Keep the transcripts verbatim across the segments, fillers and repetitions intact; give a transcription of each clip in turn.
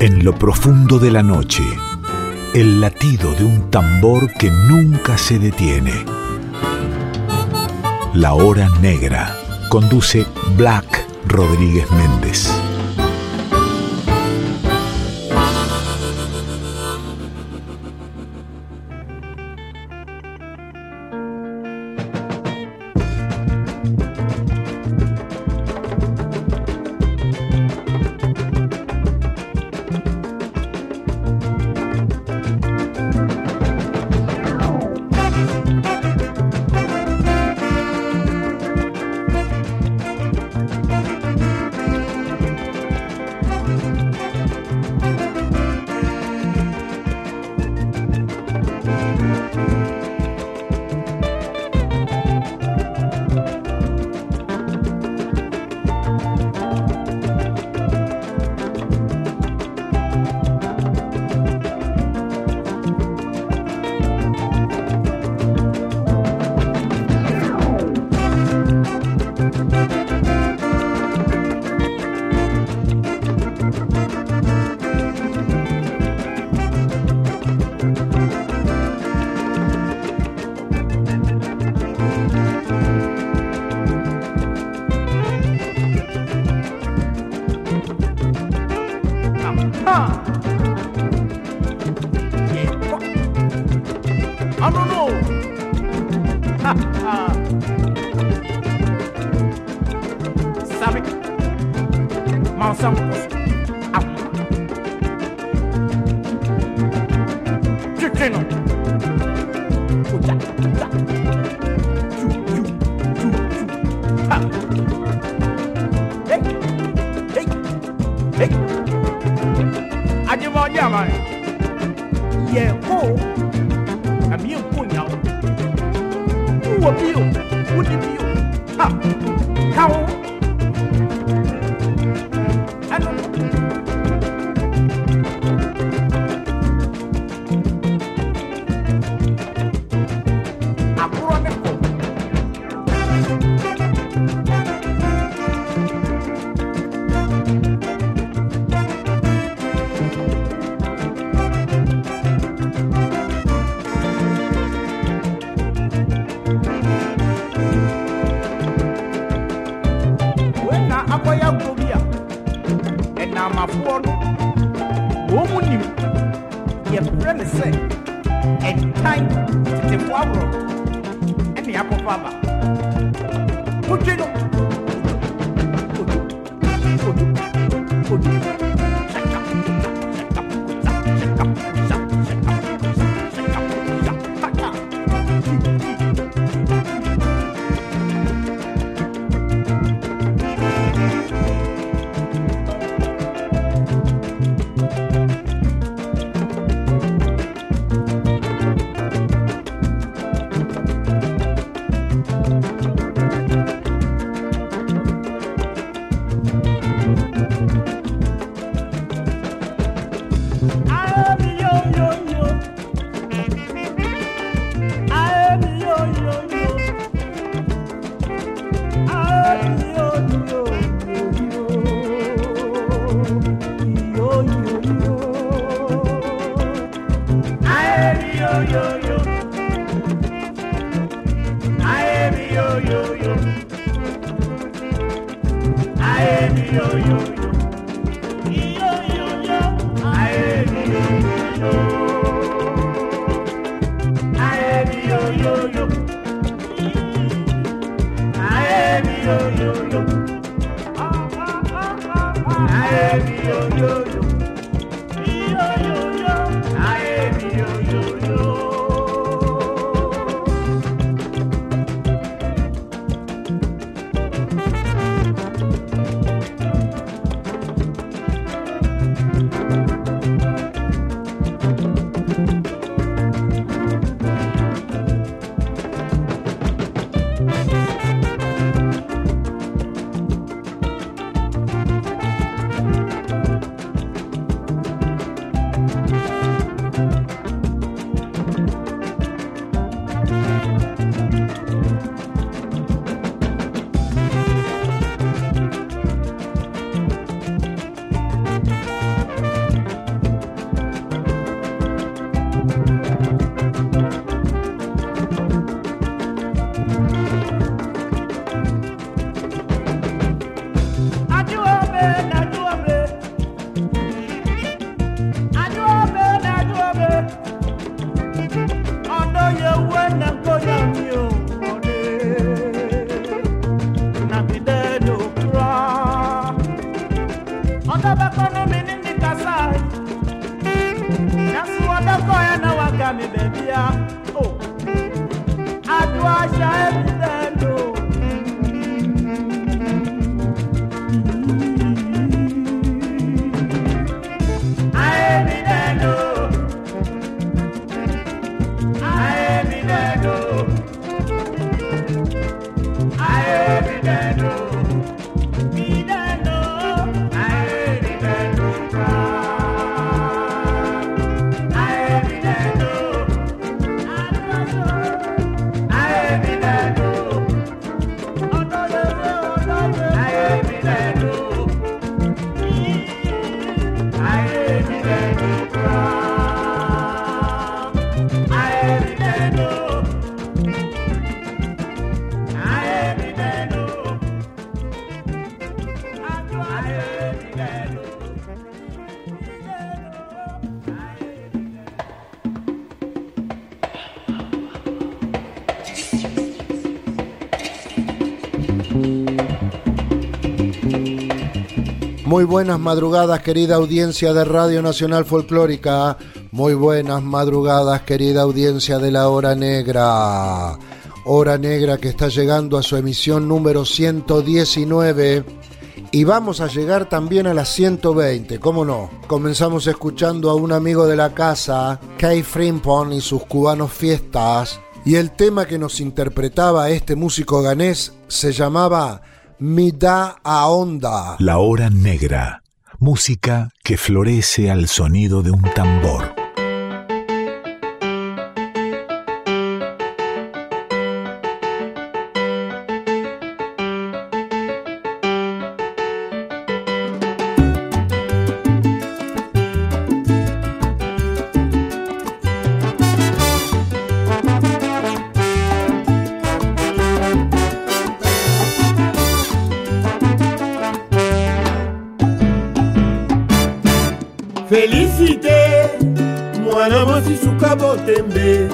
En lo profundo de la noche, el latido de un tambor que nunca se detiene. La Hora Negra. Conduce Black Rodríguez Méndez. Muy buenas madrugadas, querida audiencia de Radio Nacional Folclórica. Muy buenas madrugadas, querida audiencia de la Hora Negra. Hora Negra que está llegando a su emisión número ciento diecinueve. Y vamos a llegar también a las ciento veinte, ¿cómo no? Comenzamos escuchando a un amigo de la casa, Kay Frimpong y sus cubanos fiestas. Y el tema que nos interpretaba este músico ganés se llamaba Mida a Onda. La Hora Negra, música que florece al sonido de un tambor. Félicité, mwana mwasi suka botembe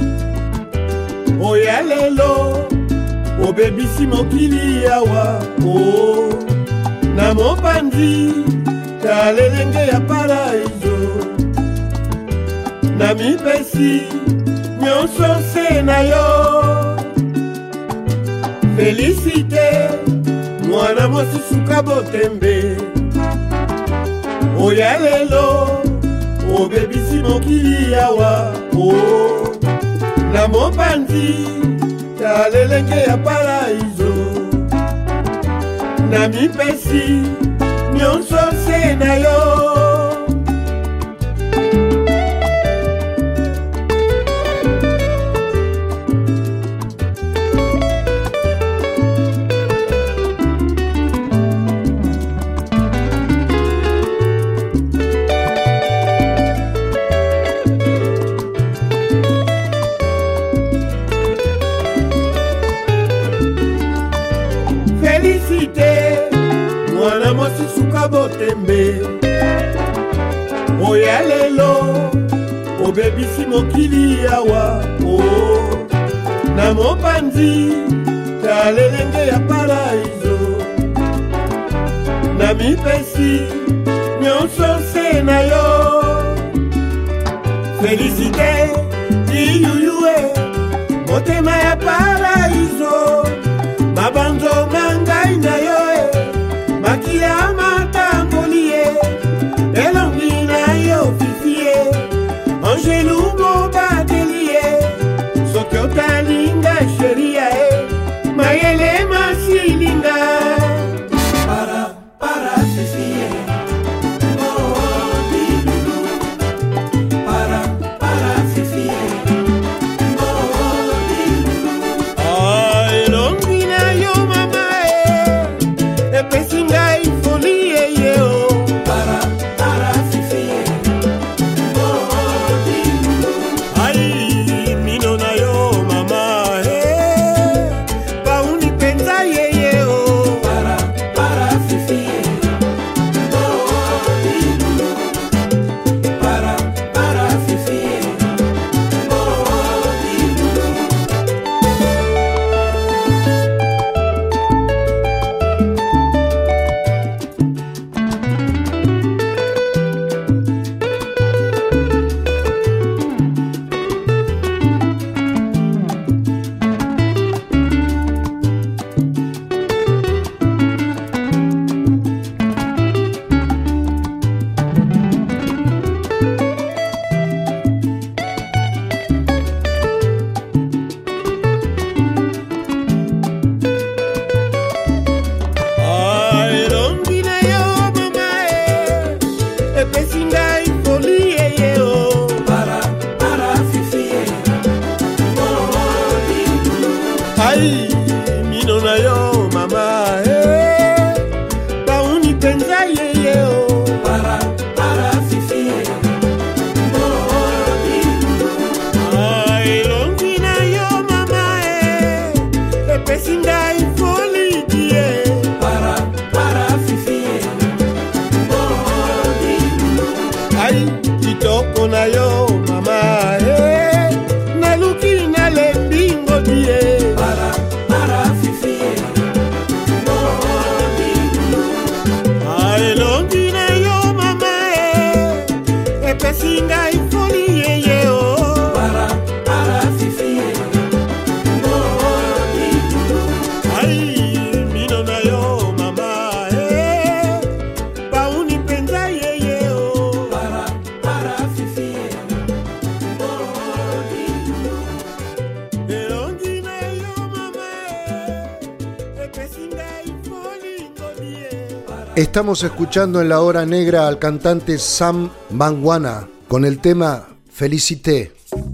oya lelo obebisi mokili awa o na mopanzi ta lelenge ya paraiso na mipesi nyonso se na yo. Félicité, mwana mwasi suka botembe oya lelo obebisi mokili awa o na mopanzi ta lelenge ya paraiso na mipesi nyonso se na yo. Botembe oya lelo obebisi mokili awa o na mopanzi ta lelenge ya paraiso na mipesi nyonso se na yo. Félicité iyuyue motema ya paraiso mabanzo mangai na yo makia matambolie elongi na yo fifie angelou mobadelie soki otalinga sheria e mayele masilinga para para fifie oh dilulu para para fifie oh dilulu Estamos escuchando en la hora negra al cantante Sam Mangwana con el tema Felicité.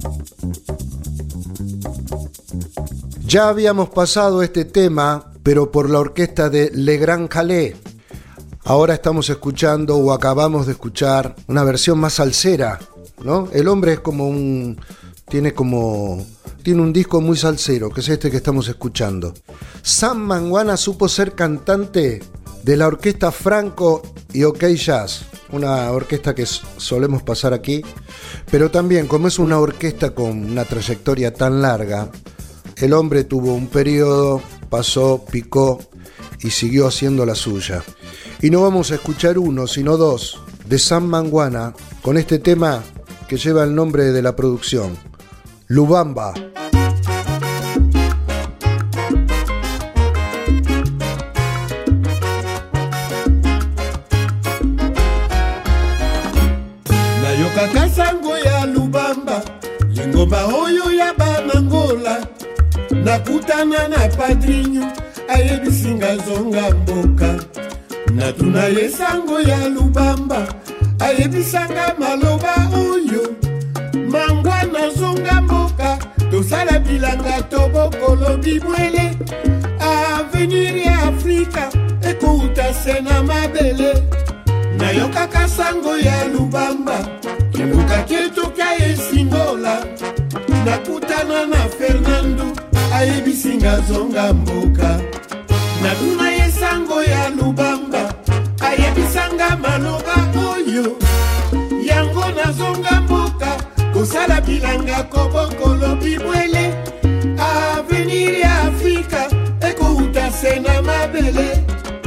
Ya habíamos pasado este tema, pero por la orquesta de Le Grand Calais. Ahora estamos escuchando o acabamos de escuchar una versión más salsera, ¿no? El hombre es como un... tiene como... tiene un disco muy salsero, que es este que estamos escuchando. Sam Mangwana supo ser cantante de la orquesta Franco y OK Jazz, una orquesta que solemos pasar aquí, pero también como es una orquesta con una trayectoria tan larga, el hombre tuvo un periodo, pasó, picó y siguió haciendo la suya. Y no vamos a escuchar uno, sino dos, de Sam Mangwana, con este tema que lleva el nombre de la producción, Lubamba. Kakasango ya Lubamba, lingomba oyo ya banangola, nakutana na padrinho, ayebisinga zonga mboka. Natuna yesango ya Lubamba, ayebisanga maloba oyo, Mangwana zonga mboka, tosala bilanga tobokolo bibwele, avenir ya Afrika, ekouta sena mabele. Nayoka kasango ya Lubamba, kibuka keto ka esingola, nakutana na Fernando, ayebisinga zonga mboka. Natuna yesango ya Lubamba, ayebisanga maloba oyo, yango na zonga mboka, kosala bilanga kobokolo bibwele, avenir ya Afrika, ekouta sena mabele.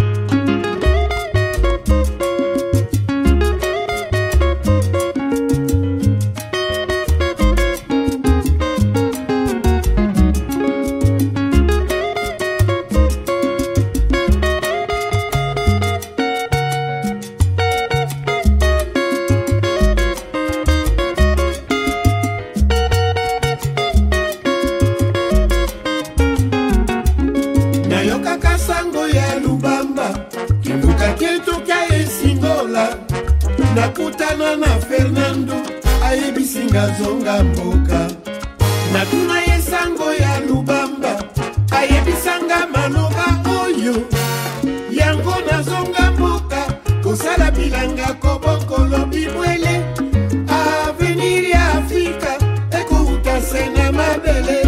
Nakutana na Fernando, ayebisinga zonga mboka. Natuna yesango ya Lubamba, ayebisanga maloba oyo, yango na zonga mboka, kosala bilanga kobokolo bibwele, avenir ya Afrika, ekouta sena mabele.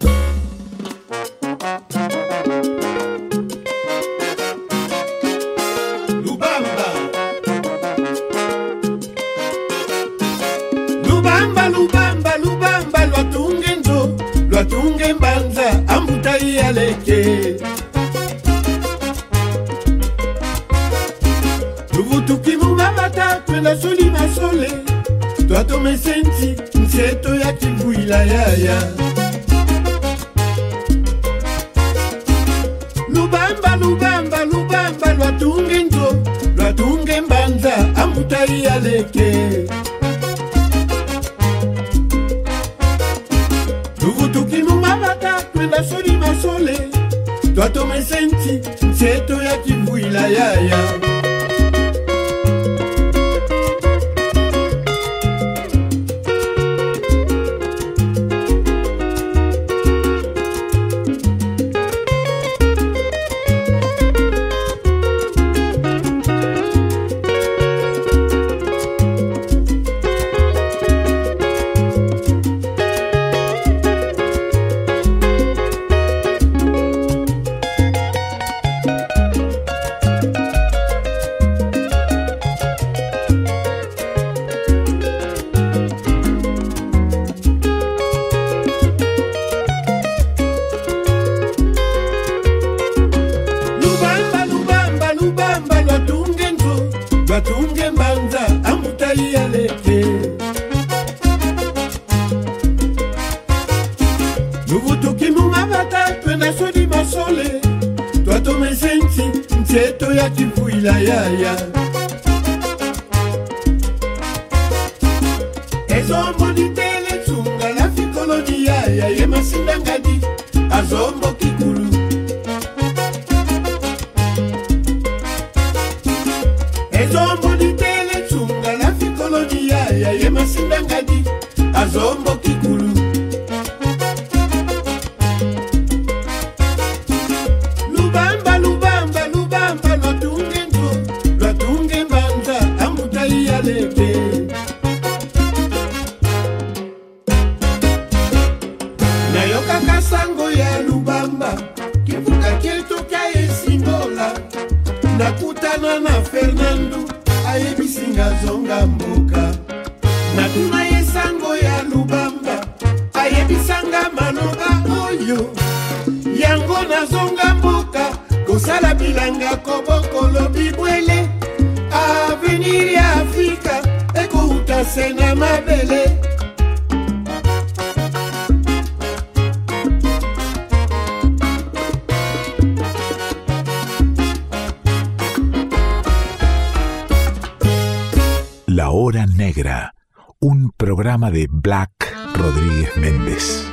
Lubamba, Lubamba, lwatunge nzo, lwatunge mbanza, ambuta iyaleke. Luvutuki mumabata, twenda soli masole, twatome senti, nseto ya kivuila yaya. Lubamba, Lubamba, Lubamba, lwatunge nzo, lwatunge mbanza, ambuta iyaleke. Tuki mumabata, twenda soli masole, twatome senti, nseto ya kivuila yaya. Batunge mbanza ambuta iyaleke. Nuvutuki mumabata twenda soli masole, twatome senti nseto ya kivuila yaya. Ezombo ditele tsunga la fikoloni yaya ye masindangadi azombo kikulu. ezombo litele tsunga la fikolonia ya yema sindangadi azombo kikulu lubamba lubamba lubamba lwatunge nzo lwatunge mbanza ambuta iyalete nayoka kasango ya lubamba kivuka ketoka esingola nakutana na Fernando ayebisinga zonga mboka natuna yesango ya lubamba ayebisanga manoba oyo yango na zonga mboka kosala bilanga kobokolo bibwele avenir ya Afrika ekouta sena mabele La Hora Negra, un programa de Black Rodríguez Méndez.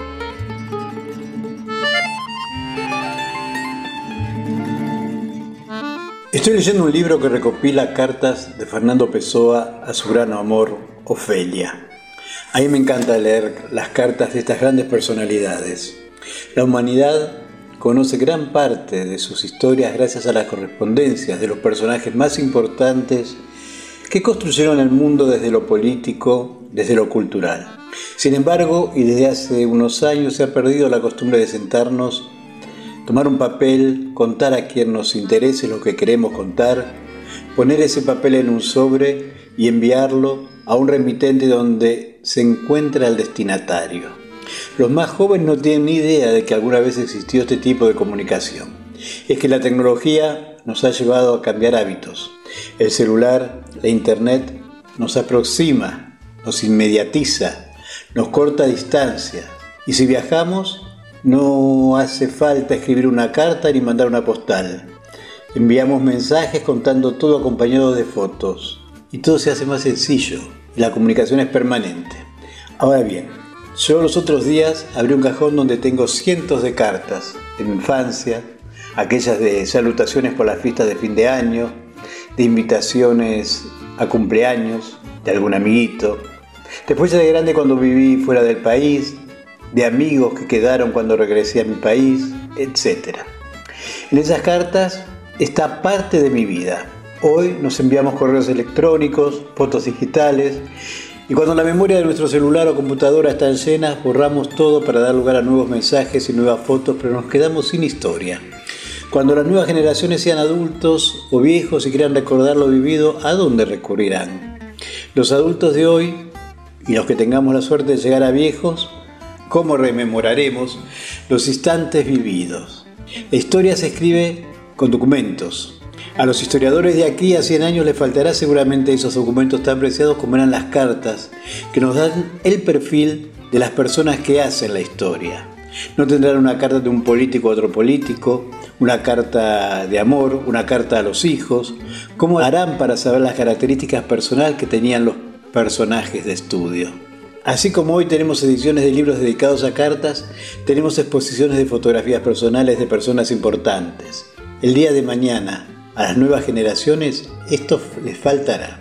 Estoy leyendo un libro que recopila cartas de Fernando Pessoa a su gran amor, Ofelia. A mí me encanta leer las cartas de estas grandes personalidades. La humanidad conoce gran parte de sus historias gracias a las correspondencias de los personajes más importantes que construyeron el mundo desde lo político, desde lo cultural. Sin embargo, y desde hace unos años se ha perdido la costumbre de sentarnos, tomar un papel, contar a quien nos interese lo que queremos contar, poner ese papel en un sobre y enviarlo a un remitente donde se encuentra el destinatario. Los más jóvenes no tienen ni idea de que alguna vez existió este tipo de comunicación. Es que la tecnología nos ha llevado a cambiar hábitos. El celular, la internet, nos aproxima, nos inmediatiza, nos corta distancia. Y si viajamos, no hace falta escribir una carta ni mandar una postal. Enviamos mensajes contando todo acompañado de fotos. Y todo se hace más sencillo. Y la comunicación es permanente. Ahora bien, yo los otros días abrí un cajón donde tengo cientos de cartas de mi infancia, aquellas de salutaciones por las fiestas de fin de año, de invitaciones a cumpleaños, de algún amiguito. Después ya de grande cuando viví fuera del país, de amigos que quedaron cuando regresé a mi país, etcétera. En esas cartas está parte de mi vida. Hoy nos enviamos correos electrónicos, fotos digitales, y cuando la memoria de nuestro celular o computadora están llenas, borramos todo para dar lugar a nuevos mensajes y nuevas fotos, pero nos quedamos sin historia. Cuando las nuevas generaciones sean adultos o viejos y quieran recordar lo vivido, ¿a dónde recurrirán? Los adultos de hoy, y los que tengamos la suerte de llegar a viejos, ¿cómo rememoraremos los instantes vividos? La historia se escribe con documentos. A los historiadores de aquí a cien años les faltará seguramente esos documentos tan preciados como eran las cartas, que nos dan el perfil de las personas que hacen la historia. No tendrán una carta de un político a otro político, una carta de amor, una carta a los hijos. ¿Cómo harán para saber las características personales que tenían los personajes de estudio? Así como hoy tenemos ediciones de libros dedicados a cartas, tenemos exposiciones de fotografías personales de personas importantes. El día de mañana, a las nuevas generaciones, esto les faltará.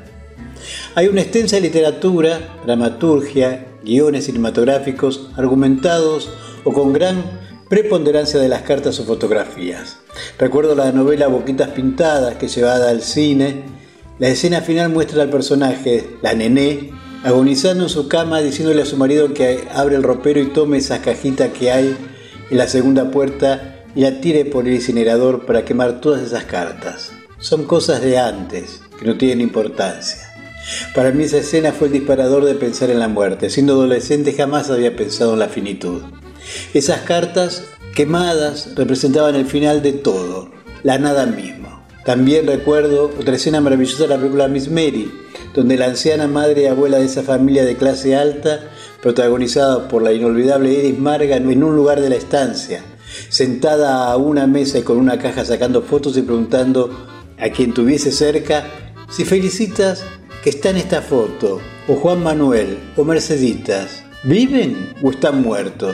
Hay una extensa literatura, dramaturgia, guiones cinematográficos, argumentados o con gran preponderancia de las cartas o fotografías. Recuerdo la novela Boquitas Pintadas, que llevada al cine, la escena final muestra al personaje, la nené, agonizando en su cama diciéndole a su marido que abre el ropero y tome esa cajita que hay en la segunda puerta y la tire por el incinerador para quemar todas esas cartas. Son cosas de antes, que no tienen importancia. Para mí esa escena fue el disparador de pensar en la muerte. Siendo adolescente jamás había pensado en la finitud. Esas cartas quemadas representaban el final de todo, la nada misma. También recuerdo otra escena maravillosa de la película Miss Mary, donde la anciana madre y abuela de esa familia de clase alta, protagonizada por la inolvidable Iris Margan, en un lugar de la estancia, sentada a una mesa y con una caja sacando fotos y preguntando a quien tuviese cerca si Felicitas, que está en esta foto, o Juan Manuel, o Merceditas, ¿viven o están muertos?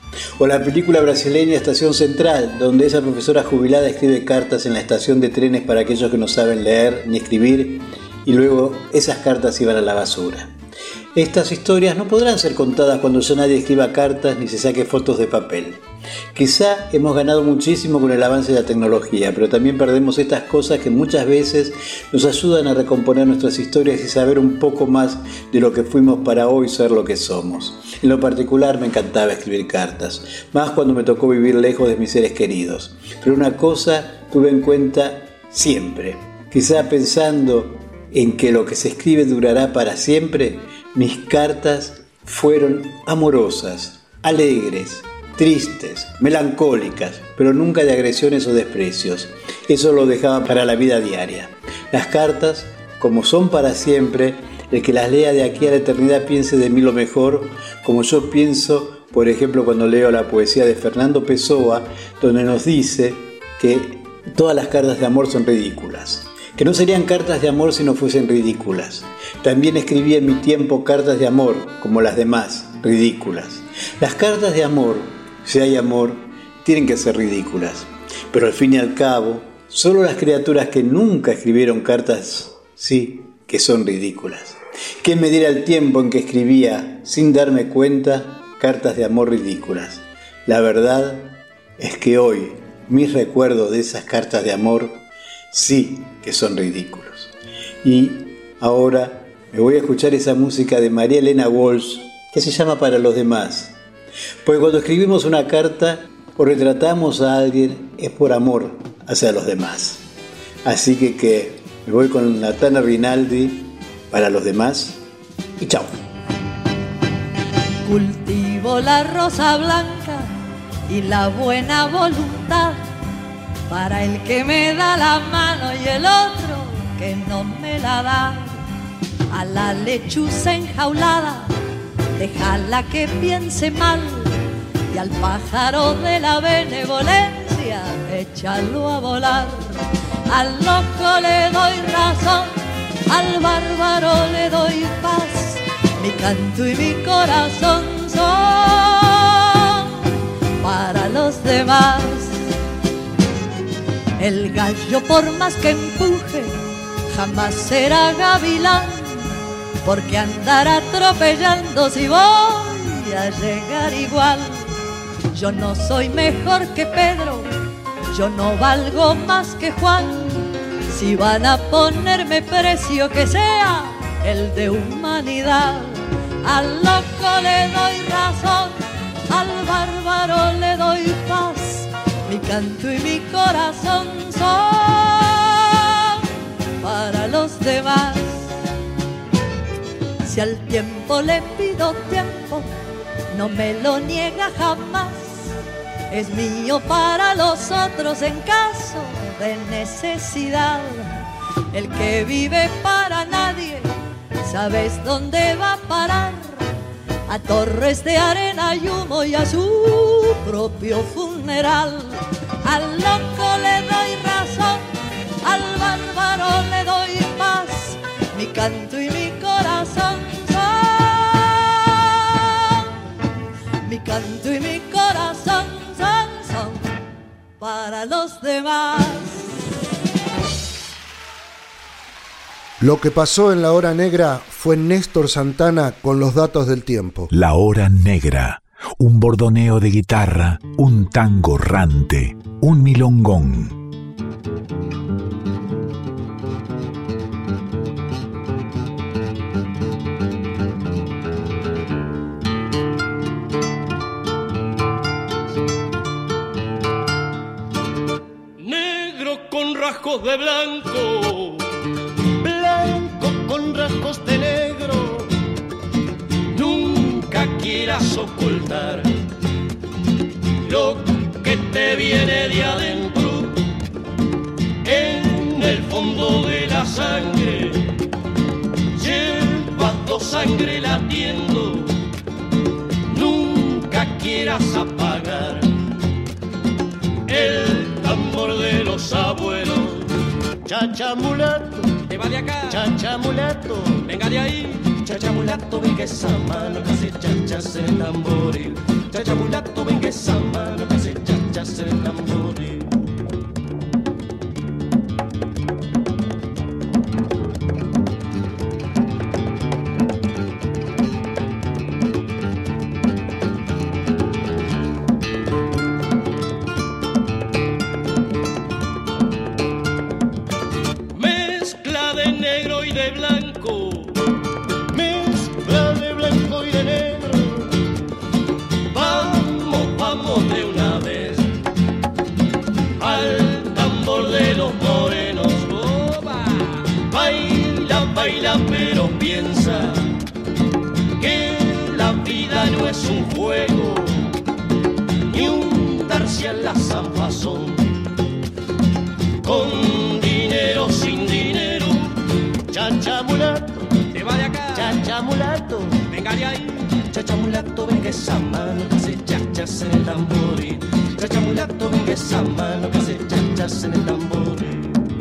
O la película brasileña Estación Central, donde esa profesora jubilada escribe cartas en la estación de trenes para aquellos que no saben leer ni escribir, y luego esas cartas iban a la basura. Estas historias no podrán ser contadas cuando ya nadie escriba cartas ni se saque fotos de papel. Quizá hemos ganado muchísimo con el avance de la tecnología, pero también perdemos estas cosas que muchas veces nos ayudan a recomponer nuestras historias y saber un poco más de lo que fuimos para hoy ser lo que somos. En lo particular me encantaba escribir cartas, más cuando me tocó vivir lejos de mis seres queridos. Pero una cosa tuve en cuenta siempre, quizá pensando en que lo que se escribe durará para siempre, mis cartas fueron amorosas, alegres, tristes, melancólicas, pero nunca de agresiones o desprecios. Eso lo dejaba para la vida diaria. Las cartas, como son para siempre, el que las lea de aquí a la eternidad piense de mí lo mejor, como yo pienso, por ejemplo, cuando leo la poesía de Fernando Pessoa, donde nos dice que todas las cartas de amor son ridículas, que no serían cartas de amor si no fuesen ridículas. También escribí en mi tiempo cartas de amor, como las demás, ridículas. Las cartas de amor, si hay amor, tienen que ser ridículas. Pero al fin y al cabo, solo las criaturas que nunca escribieron cartas, sí, que son ridículas. ¿Quién me diera el tiempo en que escribía, sin darme cuenta, cartas de amor ridículas? La verdad es que hoy, mis recuerdos de esas cartas de amor, sí que son ridículos. Y ahora me voy a escuchar esa música de María Elena Walsh que se llama Para los demás. Porque cuando escribimos una carta o retratamos a alguien es por amor hacia los demás. Así que, que me voy con Natana Rinaldi, Para los demás, y chao. Cultivo la rosa blanca y la buena voluntad para el que me da la mano y el otro que no me la da. A la lechuza enjaulada, déjala que piense mal, y al pájaro de la benevolencia, échalo a volar. Al loco le doy razón, al bárbaro le doy paz, mi canto y mi corazón son para los demás. El gallo por más que empuje jamás será gavilán, porque andar atropellando si voy a llegar igual. Yo no soy mejor que Pedro, yo no valgo más que Juan. Si van a ponerme precio, que sea el de humanidad. Al loco le doy razón, al bárbaro le doy paz, mi canto y mi corazón son para los demás. Si al tiempo le pido tiempo, no me lo niega jamás. Es mío para los otros en caso de necesidad. El que vive para nadie, ¿sabes dónde va a parar? A torres de arena y humo y a su propio funeral. Al loco le doy razón, al bárbaro le doy paz, mi canto y mi corazón son, mi canto y mi corazón son, son para los demás. Lo que pasó en la hora negra fue Néstor Santana con los datos del tiempo. La hora negra, un bordoneo de guitarra, un tango errante, un milongón. Negro con rasgos de blanco, blanco con rasgos de negro, nunca quieras ocultar lo que te viene de adentro. En el fondo de la sangre llevas dos sangre latiendo, nunca quieras apagar el tambor de los abuelos. Chacha mulato, te va de acá, chacha mulato, venga de ahí, Chachamulato, ven que esa mano que hace chachas en el tamboril. Chachamulato, ven que esa mano que hace chachas en el tamboril. Mezcla de negro y de blanco, mezcla de blanco y de negro. Vamos, vamos de una vez al tambor de los morenos. Oba. Baila, baila, pero piensa que la vida no es un juego ni un darse a la zanfazón. Con dinero, sin dinero, chachamulato, te va de acá, chachamulato, venga de ahí, chachamulato, venga esa mano que hace chachas en el tamboril, chachamulato, venga esa mano que hace chachas en el tamboril.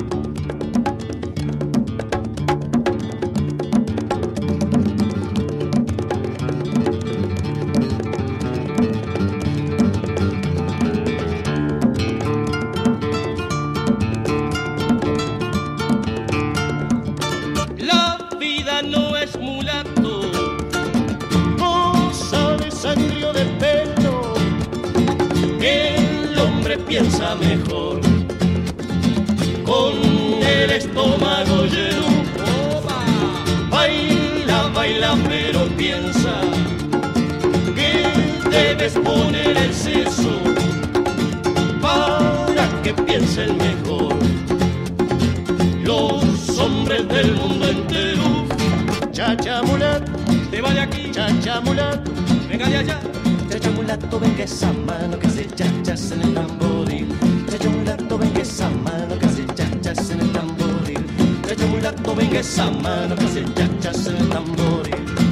Piensa mejor con el estómago lleno. Oba. Baila, baila, pero piensa que debes poner el seso para que piensen mejor los hombres del mundo entero. Chachamulato, te va de aquí, chachamulato, venga de allá. Chachamulato, venga esa mano que hace chachas en el tamboril. Chachamulato, venga esa mano que hace chachas en el tamboril. Chachamulato, venga esa mano que hace chachas en el tamboril.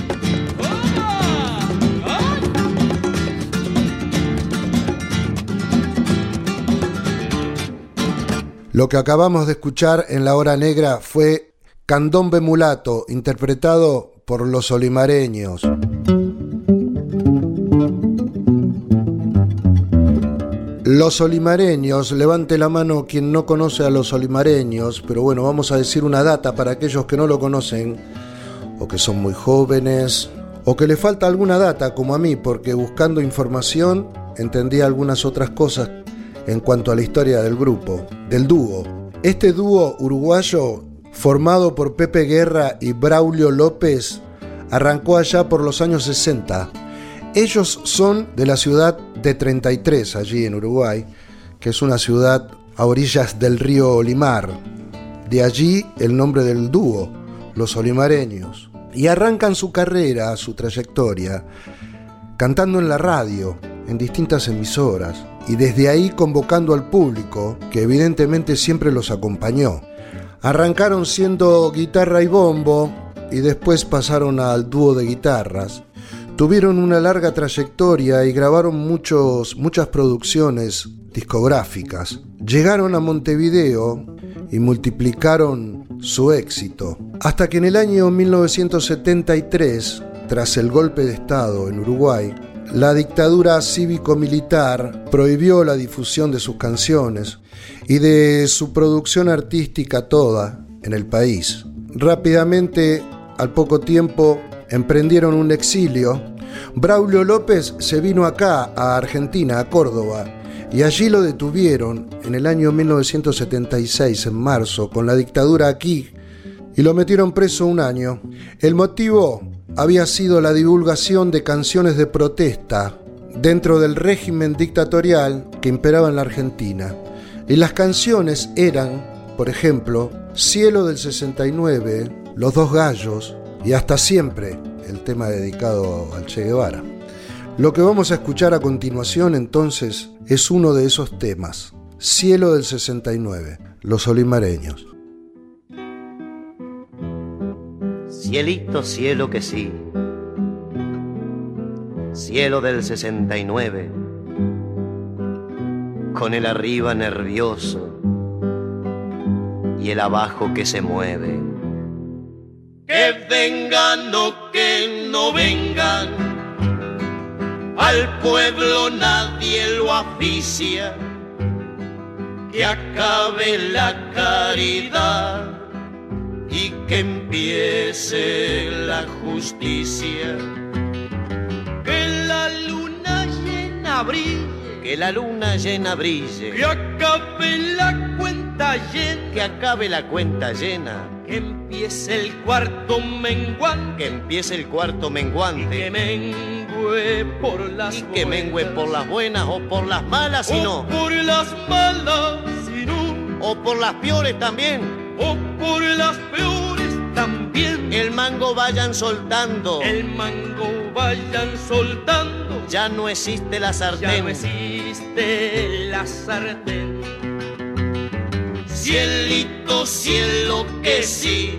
Lo que acabamos de escuchar en la hora negra fue Candombe Mulato, interpretado por los olimareños. Los olimareños, levante la mano quien no conoce a los olimareños, pero bueno, vamos a decir una data para aquellos que no lo conocen, o que son muy jóvenes, o que le falta alguna data como a mí, porque buscando información entendí algunas otras cosas en cuanto a la historia del grupo, del dúo. Este dúo uruguayo, formado por Pepe Guerra y Braulio López, arrancó allá por los años sesenta. Ellos son de la ciudad de treinta y tres, allí en Uruguay, que es una ciudad a orillas del río Olimar. De allí el nombre del dúo, los olimareños. Y arrancan su carrera, su trayectoria, cantando en la radio, en distintas emisoras, y desde ahí convocando al público, que evidentemente siempre los acompañó. Arrancaron siendo guitarra y bombo, y después pasaron al dúo de guitarras. Tuvieron una larga trayectoria y grabaron muchos, muchas producciones discográficas. Llegaron a Montevideo y multiplicaron su éxito. Hasta que en el año mil novecientos setenta y tres, tras el golpe de Estado en Uruguay, la dictadura cívico-militar prohibió la difusión de sus canciones y de su producción artística toda en el país. Rápidamente, al poco tiempo, emprendieron un exilio. Braulio López se vino acá, a Argentina, a Córdoba, y allí lo detuvieron en el año mil novecientos setenta y seis, en marzo, con la dictadura aquí, y lo metieron preso un año. El motivo había sido la divulgación de canciones de protesta dentro del régimen dictatorial que imperaba en la Argentina. Y las canciones eran, por ejemplo, Cielo del sesenta y nueve, Los Dos Gallos, y Hasta Siempre, el tema dedicado al Che Guevara. Lo que vamos a escuchar a continuación entonces es uno de esos temas, Cielo del sesenta y nueve, Los Olimareños. Cielito, cielo que sí, cielo del sesenta y nueve, con el arriba nervioso y el abajo que se mueve. Que vengan o que no vengan, al pueblo nadie lo aficia. Que acabe la caridad y que empiece la justicia. Que la luna llena brille, que la luna llena brille, que acabe la cuenta llena, que acabe la cuenta llena, que empiece el cuarto menguante, que empiece el cuarto menguante, y que mengue por las y que mengue por las buenas o por las malas, si no, o por las malas, si no, o por las peores también, o por las peores también. El mango vayan soltando, el mango vayan soltando. Ya no existe la sartén, ya no existe la sartén. Cielito, cielo que sí,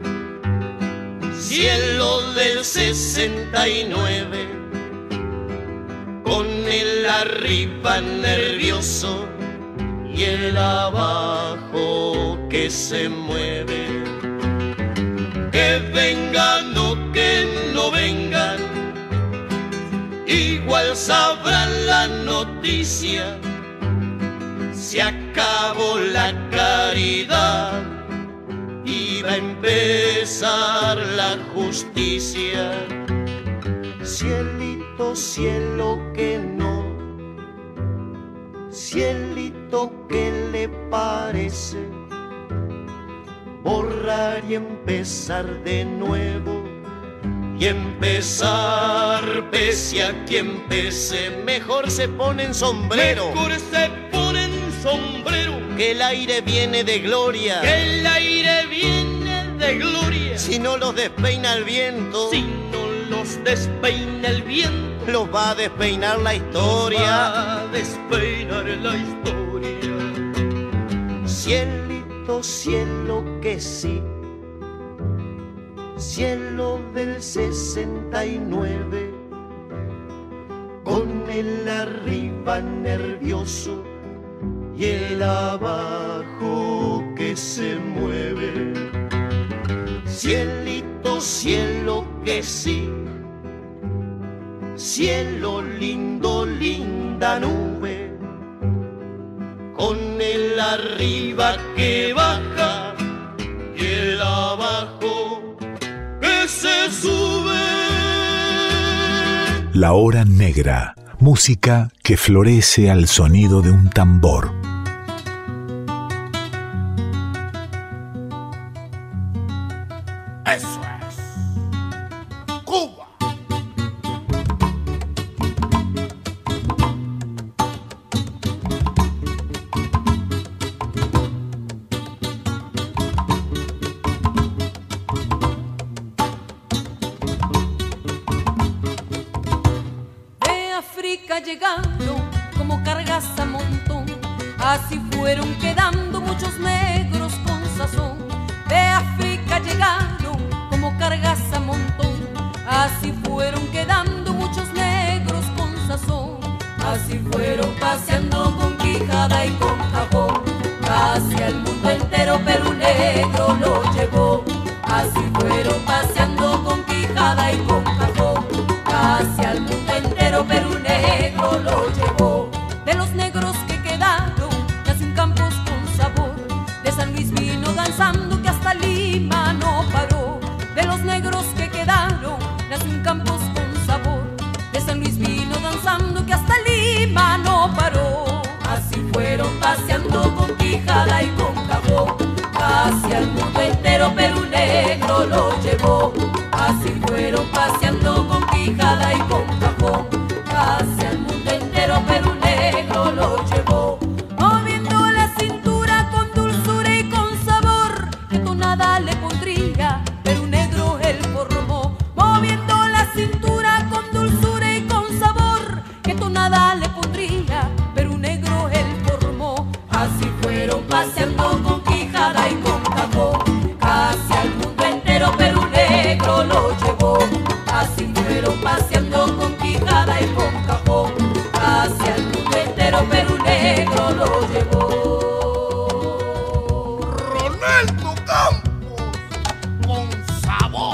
cielo del sesenta y nueve, con el arriba nervioso y el abajo que se mueve. Que vengan o que no vengan, igual sabrán la noticia. Se acabó la caridad y va a empezar la justicia. Cielito, cielo que no, cielito que le parece, borrar y empezar de nuevo. Y empezar pese a quien pese, mejor se ponen sombrero, mejor se ponen sombrero. Que el aire viene de gloria, que el aire viene de gloria. Si no los despeina el viento, si no los despeina el viento, los va a despeinar la historia, los va a despeinar la historia. Cielito, cielo que sí, cielo del sesenta y nueve, con el arriba nervioso y el abajo que se mueve. Cielito, cielo que sí, cielo lindo, linda nube, con el arriba que baja y el abajo que se sube. La hora negra, música que florece al sonido de un tambor. Eso es Cuba. De África llegaron como cargas a montón, así fueron quedando muchos negros con sazón. De África llegaron como cargas a montón, así fueron quedando muchos negros con sazón. Así fueron paseando con quijada y con jabón, casi al mundo entero pero un negro lo llevó. Así fueron paseando con quijada y con jabón, casi al mundo entero pero un negro lo llevó. De los negros que quedaron nació un Campos con sabor, de San Luis vino danzando que hasta Lima no paró. De los negros que quedaron nació un Campos con sabor, de San Luis vino danzando que hasta Lima no paró. Así fueron paseando con quijada y con jabón, casi al mundo entero pero un negro lo llevó. Así fueron paseando con quijada y con jabón, casi al mundo entero pero un negro lo llevó. Moviendo la cintura con dulzura y con sabor, que tonada le pondría, pero un negro él formó. Moviendo la cintura con dulzura y con sabor, que tonada le pondría, pero un negro él formó. Así fueron paseando con quijada y con jabón, casi al mundo entero pero un negro lo llevó. Así fueron paseando con quijada y con jabón, casi al mundo entero pero un negro lo llevó. Ronaldo Campos con sabor.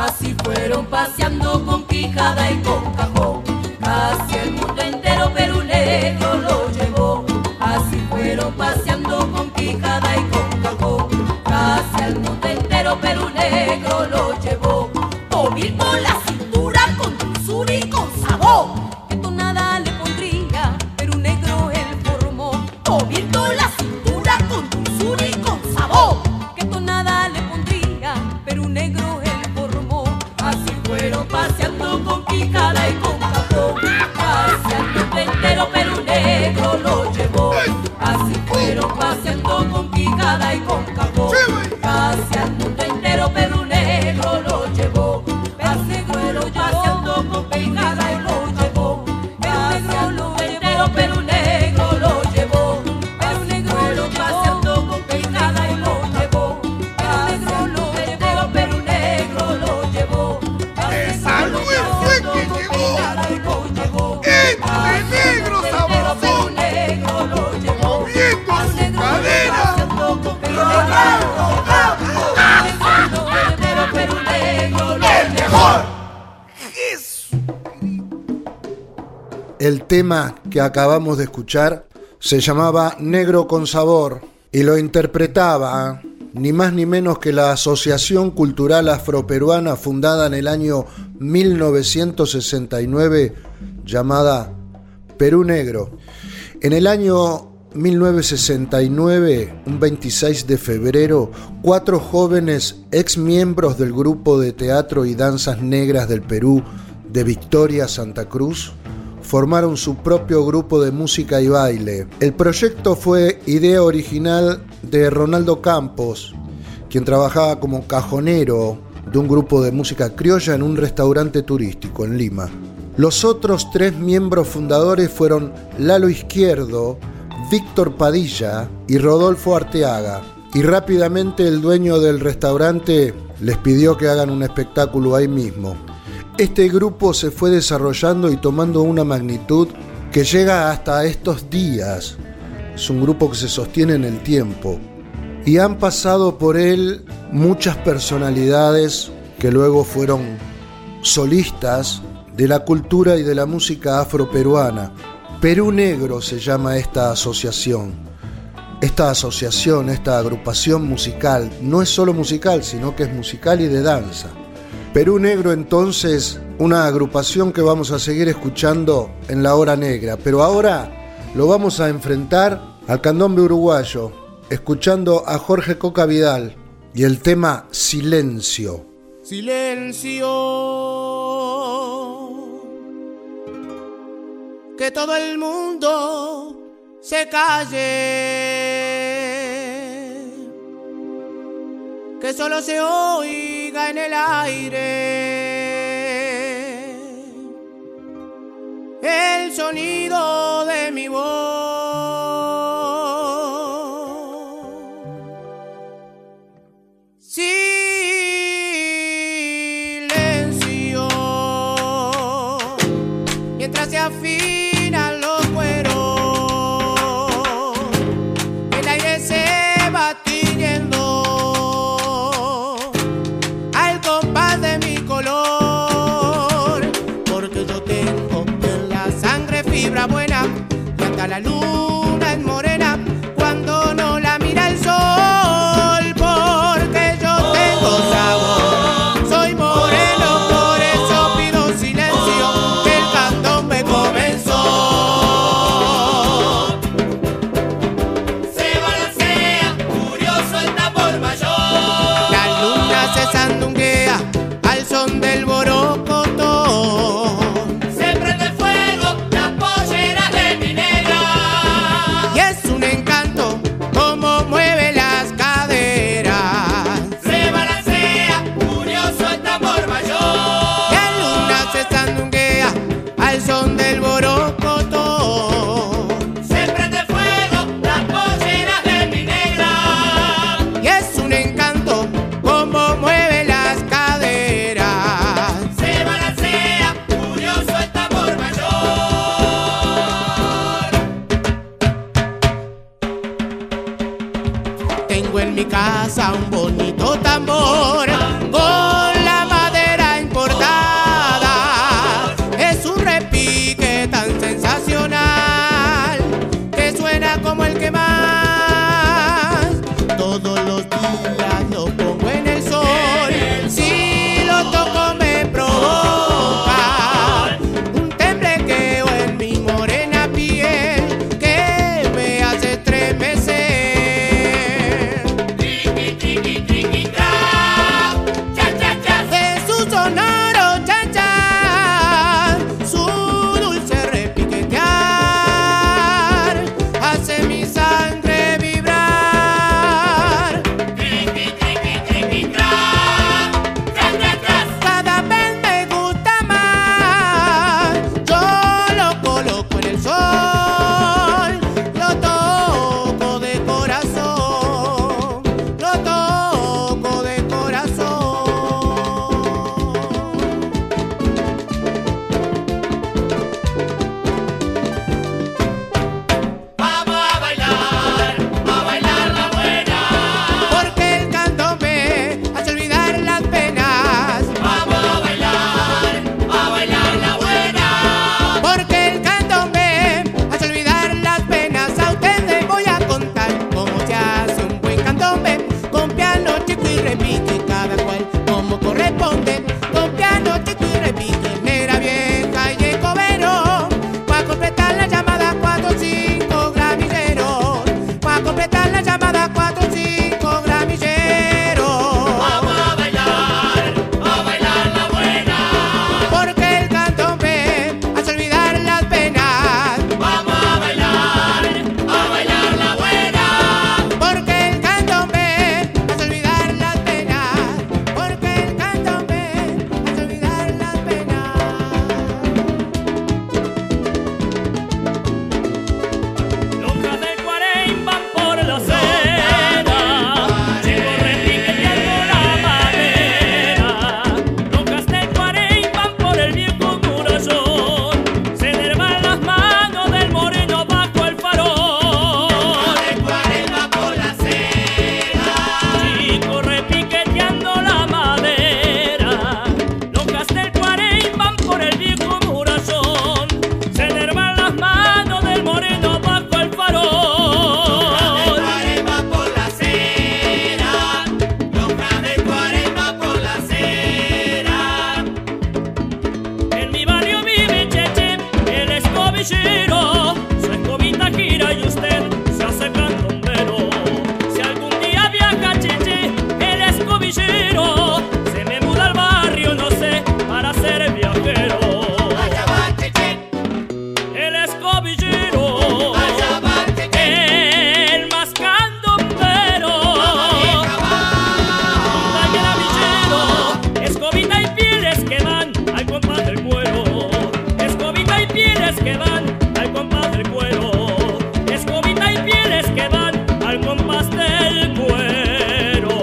Así fueron paseando con quijada y con cajón, casi el mundo entero Perú Negro lo llevó. Así fueron paseando con quijada y con cajón, casi el mundo entero Perú Negro lo llevó. Móvil por la cintura con dulzura y con sabor, que tonada le pondría, Perú Negro él formó. Móvil por la cintura con dulzura y con sabor, que tonada le pondría, Perú Negro él formó. Así fueron paseando con quijada y con cajón, casi el mundo entero Perú Negro lo llevó. Así fueron paseando con quijada y con cajón, casi al mundo entero Perú Negro lo llevó. Perú Negro lo paseando con quijada y lo llevó. Casi al mundo entero Perú Negro lo llevó. Perú Negro lo paseando con quijada y lo llevó. Casi al mundo entero Perú Negro lo llevó. ¡Es algo fuerte que llegó! ¡Entre negro sabroso! ¡Moviendo su cadera! ¡El mejor! El tema que acabamos de escuchar se llamaba Negro con Sabor y lo interpretaba ni más ni menos que la Asociación Cultural Afroperuana, fundada en el año mil novecientos sesenta y nueve, llamada Perú Negro. En el año mil novecientos sesenta y nueve, un veintiséis de febrero, cuatro jóvenes ex miembros del grupo de teatro y danzas negras del Perú de Victoria, Santa Cruz, formaron su propio grupo de música y baile. El proyecto fue idea original de Ronaldo Campos, quien trabajaba como cajonero de un grupo de música criolla en un restaurante turístico en Lima. Los otros tres miembros fundadores fueron Lalo Izquierdo, Víctor Padilla y Rodolfo Arteaga. Y rápidamente el dueño del restaurante les pidió que hagan un espectáculo ahí mismo. Este grupo se fue desarrollando y tomando una magnitud que llega hasta estos días. Es un grupo que se sostiene en el tiempo. Y han pasado por él muchas personalidades que luego fueron solistas de la cultura y de la música afroperuana. Perú Negro se llama esta asociación. Esta asociación, esta agrupación musical, no es solo musical, sino que es musical y de danza. Perú Negro, entonces, una agrupación que vamos a seguir escuchando en la hora negra. Pero ahora lo vamos a enfrentar al candombe uruguayo, escuchando a Jorge Coca Vidal y el tema Silencio. Silencio, que todo el mundo se calle, que solo se oiga en el aire el sonido de mi voz. Silencio, mientras se afinan los cueros, el aire se va tiñendo al compás de mi color, porque yo tengo en la sangre fibra buena y hasta la luna es morena cuando no la mira el sol, porque yo tengo sabor, soy moreno, por eso pido silencio, que el candombe comenzó. Se balancea, curioso el tambor mayor. La luna se sandunguea al son del borocotón. Se prende fuego las polleras de mi negra. Y es un encanto cómo mueve las caderas. Se balancea, curioso el tambor mayor. La luna se sandunguea al son del borocotón. Se prende fuego las polleras de mi negra. Y es un encanto cómo mueve las caderas. Se balancea, curioso el tambor mayor. Tengo en mi casa un bonito tambor con la madera repique, cada cual como corresponde. Con piano chico y repique, negra vieja y escobero. Pa' completar la llamada cuatro cinco gramilleros. Pa' completar la llamada cuatro cinco gramilleros. Vamos a bailar, a bailar la buena. Porque el candombe hace olvidar las penas. Vamos a bailar, a bailar la buena. Porque el candombe hace olvidar las penas. Porque el candombe hace olvidar las penas. Locas del Cuarén van por la acera, chicos repiqueteando la madera. Locas del Cuarén van por el viejo murallón, se dervan las manos del moreno bajo el farol. Locas del Cuarén van por la acera, chicos repiqueteando la madera. Locas del Cuarén van por el viejo murallón, se dervan las manos del moreno bajo el farol. Locas del Cuarén van por la acera, locas del Cuarén van por la acera. En mi barrio vive Cheche, el escobillero. Su escobita gira y usted se hace candombero. Si algún día viaja Cheche, el escobillero, se me muda al barrio, no sé, para ser viajero. Allá va Cheche, el escobillero. Allá va Cheche, el más candombero. Vaya gramillero, escobita y pieles que van al compás del cuero. Escobita y pieles que van al compás del cuero. Escobita y pieles que van al compás del cuero.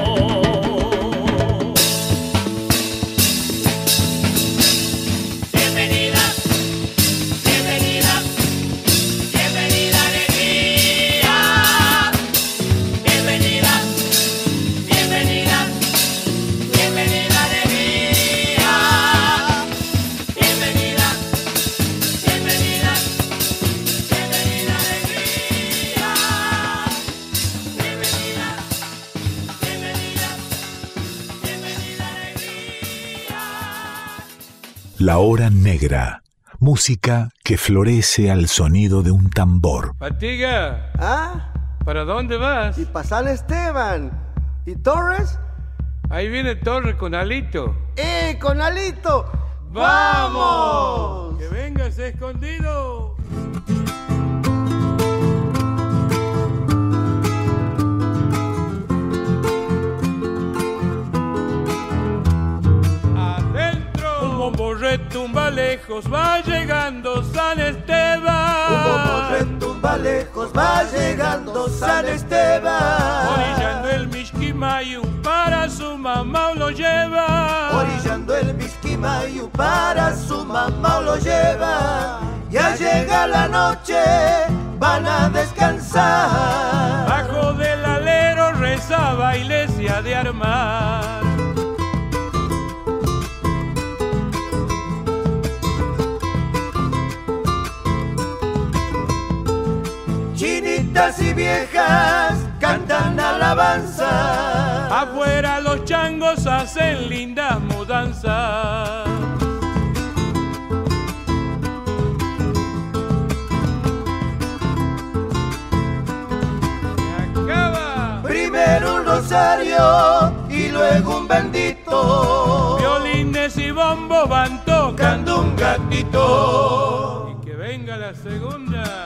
Bienvenida, bienvenida, bienvenida alegría. Bienvenida, bienvenida, bienvenida alegría. Bienvenida, bienvenida, bienvenida alegría. Bienvenida, bienvenida, bienvenida alegría. La hora negra. Música que florece al sonido de un tambor. Patiga, ¿Ah? ¿para dónde vas? Y pa' San Esteban. ¿Y Torres? Ahí viene Torre con Alito. ¡Eh, con Alito! ¡Vamos! Que vengas escondido. Adentro. Un bombo retumba lejos, va llegando San Esteban. Un bombo retumba lejos, va llegando San Esteban. Orillando el Mishquimayu, para su mamá lo lleva. Orillando el Mishquimayu, para su mamá lo lleva. Ya llega la noche, van a descansar. Bajo del alero rezaba iglesia de armar. Chinitas y viejas cantan alabanza. Afuera los changos hacen lindas mudanzas. Primero un rosario y luego un bendito. Violines y bombos van tocando un gatito. Y que venga la segunda.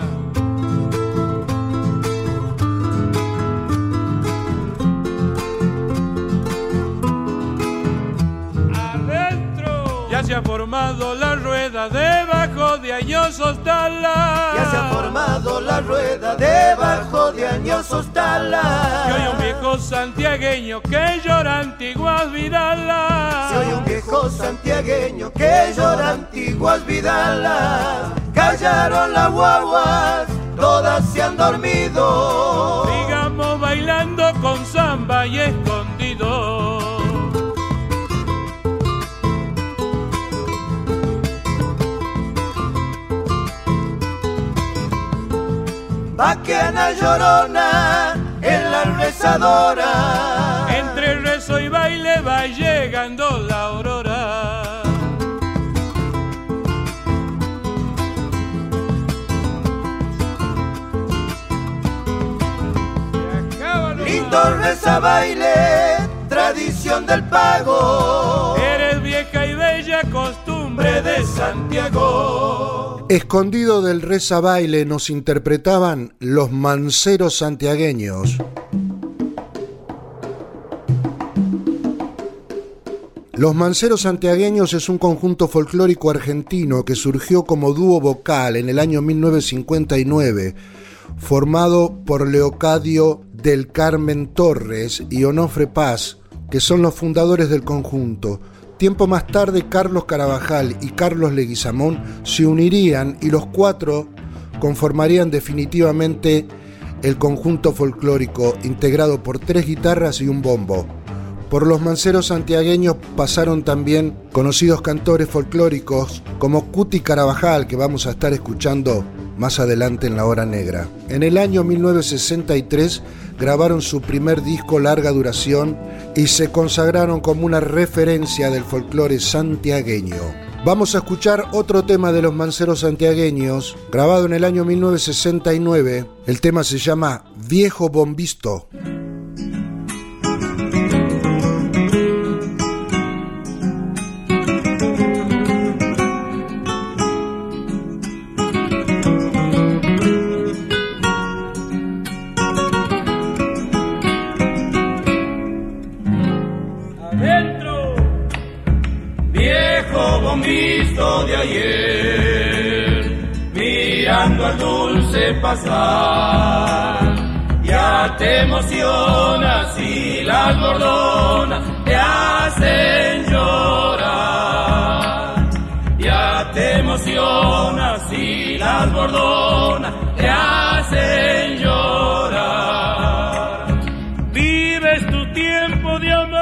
Adentro. Ya se ha formado la rueda debajo de añosos talas. Ya se ha formado la rueda debajo de añosos talas. Y hoy un viejo santiagueño que llora antiguas vidalas. Si hoy un viejo santiagueño que llora antiguas vidalas. Callaron las guaguas, todas se han dormido. Sigamos bailando con samba y escondido. Vaqueana llorona en la rezadora. Entre Esto reza baile, tradición del pago. Eres vieja y bella costumbre de Santiago. Escondido del reza baile nos interpretaban los manceros santiagueños. Los Manceros Santiagueños es un conjunto folclórico argentino que surgió como dúo vocal en el año mil novecientos cincuenta y nueve, formado por Leocadio del Carmen Torres y Onofre Paz, que son los fundadores del conjunto. Tiempo más tarde, Carlos Carabajal y Carlos Leguizamón se unirían y los cuatro conformarían definitivamente el conjunto folclórico, integrado por tres guitarras y un bombo. Por los Manceros Santiagueños pasaron también conocidos cantores folclóricos como Cuti Carabajal, que vamos a estar escuchando más adelante en La Hora Negra. En el año mil novecientos sesenta y tres grabaron su primer disco larga duración y se consagraron como una referencia del folclore santiagueño. Vamos a escuchar otro tema de los Manceros Santiagueños, grabado en el año mil novecientos sesenta y nueve. El tema se llama Viejo Bombisto. De ayer, mirando al dulce pasar, ya te emocionas y las gordonas te hacen llorar, ya te emocionas y las gordonas te hacen llorar, vives tu tiempo de amor.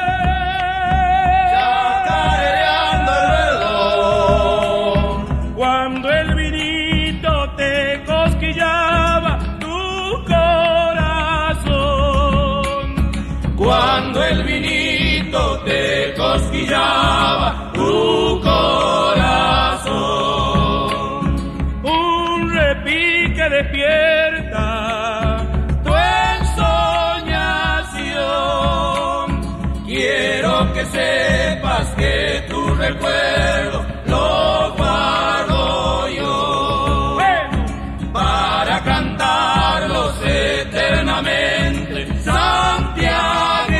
Cuando el vinito te cosquillaba tu corazón, un repique despierta tu ensoñación. Quiero que sepas que tu recuerdo lo guardo yo, para cantarlos eternamente, Santiago.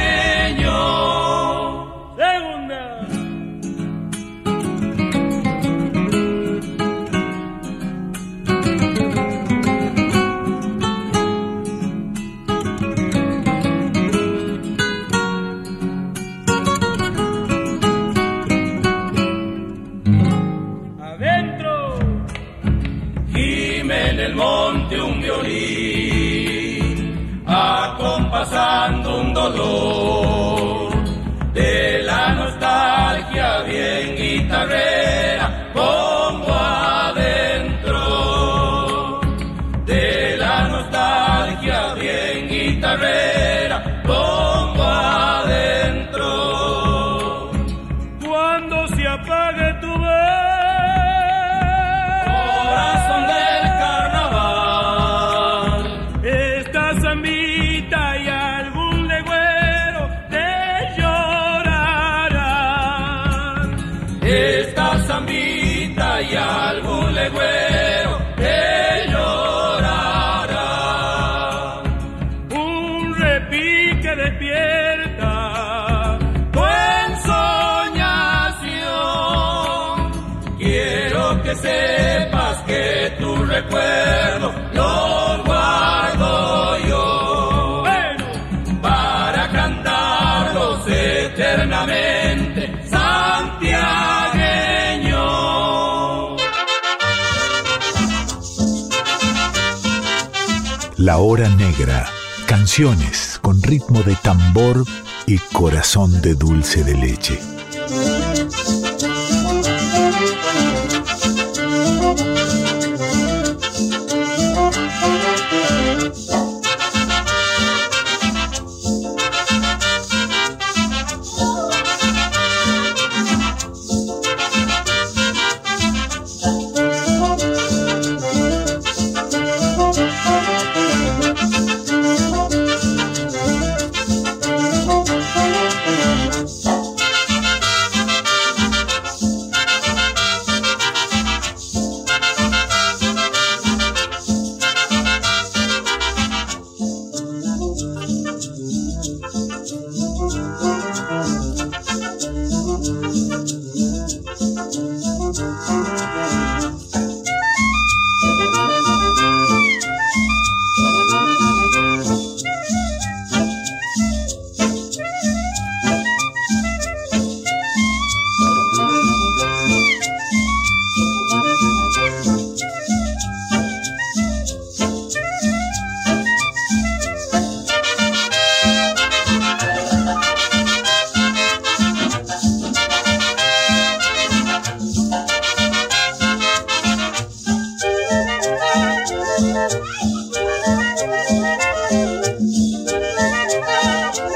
Acompasando un dolor de la nostalgia bien guitarrera, pongo adentro de la nostalgia bien guitarrera, pongo adentro. Cuando se apague tu voz, corazón del carnaval, esta zambita y algún legüero te llorarán. Esta zambita y algún legüero te llorarán. Un repique despierta tu ensoñación. Quiero que sepas que tu recuerdo lo guardo yo, bueno, para cantarlos eternamente, santiagueño. La Hora Negra. Canciones con ritmo de tambor y corazón de dulce de leche.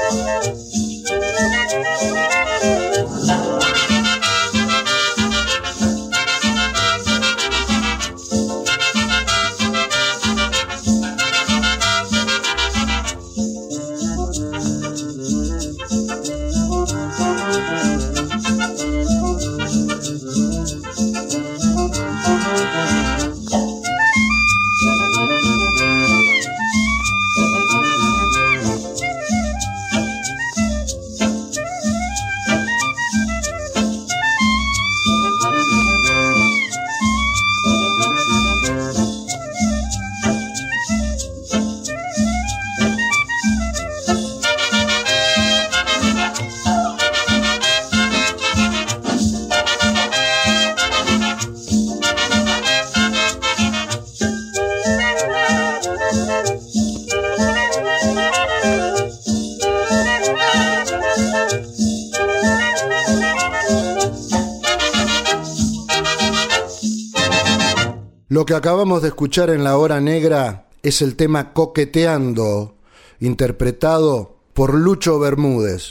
Lo que acabamos de escuchar en La Hora Negra es el tema Coqueteando, interpretado por Lucho Bermúdez.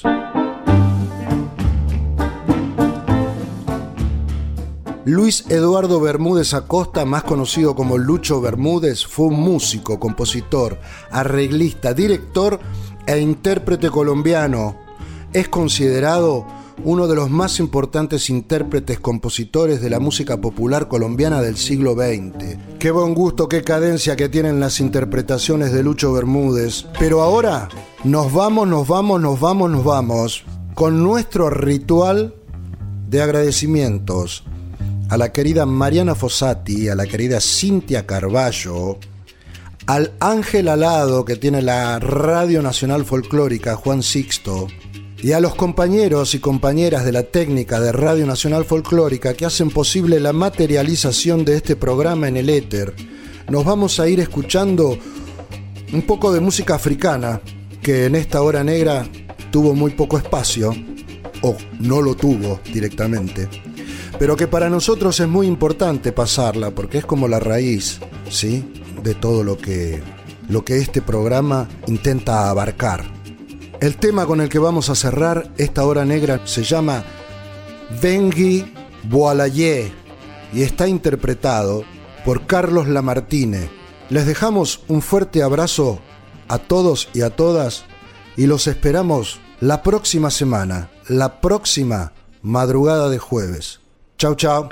Luis Eduardo Bermúdez Acosta, más conocido como Lucho Bermúdez, fue un músico, compositor, arreglista, director e intérprete colombiano. Es considerado uno de los más importantes intérpretes compositores de la música popular colombiana del siglo veinte. Qué buen gusto, qué cadencia que tienen las interpretaciones de Lucho Bermúdez. Pero ahora nos vamos, nos vamos, nos vamos, nos vamos con nuestro ritual de agradecimientos a la querida Mariana Fossati, a la querida Cintia Carballo, al ángel alado que tiene la Radio Nacional Folclórica, Juan Sixto, y a los compañeros y compañeras de la técnica de Radio Nacional Folclórica que hacen posible la materialización de este programa en el éter. Nos vamos a ir escuchando un poco de música africana, que en esta hora negra tuvo muy poco espacio, o no lo tuvo directamente, pero que para nosotros es muy importante pasarla, porque es como la raíz, ¿sí?, de todo lo que, lo que este programa intenta abarcar. El tema con el que vamos a cerrar esta hora negra se llama Bengi Boalaye y está interpretado por Carlos Lamartine. Les dejamos un fuerte abrazo a todos y a todas y los esperamos la próxima semana, la próxima madrugada de jueves. Chau, chau.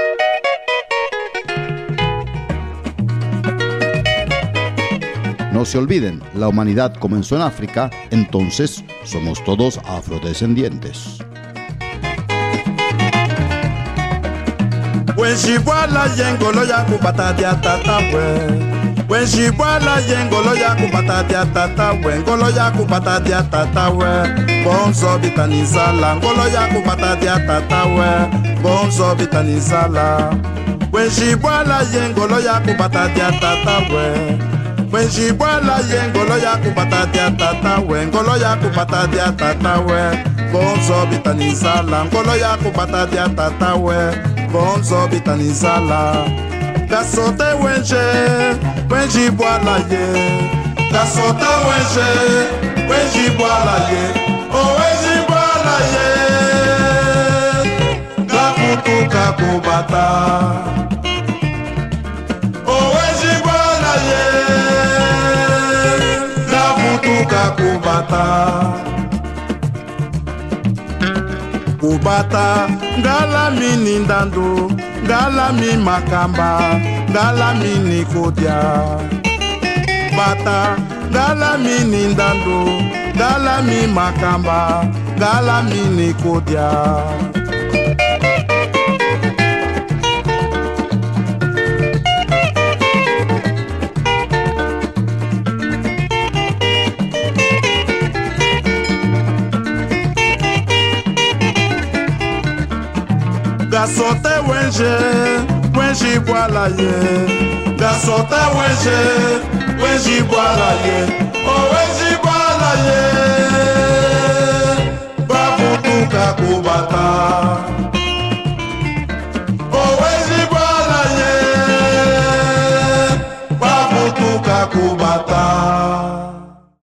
No se olviden, la humanidad comenzó en África, entonces somos todos afrodescendientes. When she boila yengolo ya kupata ya tata we. When she boila yengolo ya kupata ya tata we. Ngolo ya kupata ya tata we. Bonzo bitani sala. Ngolo ya kupata ya tata we. Bonzo bitani sala. When she boila yengolo ya kupata ya tata we. When she boila yengolo ya kupata ya tata we. Ngolo ya kupata ya tata we. Bonzo bitani sala. Ngolo ya kupata ya tata we. Bonzo bitani sala. Gasote wenche, wenji boila ye. Gasote wenche, wenji boila ye. Oh wenji boila ye. Gaputu kakubata. Oh wenji boila ye. Gaputu kakubata. Kubata, ngala mini ndando, ngala mi makamba, ngala mini kodia. Bata, ngala mini ndando, ngala mi makamba, ngala mini kodia. Gasote wenje, wenji boila ye. Gasote wenje, wenji boila ye.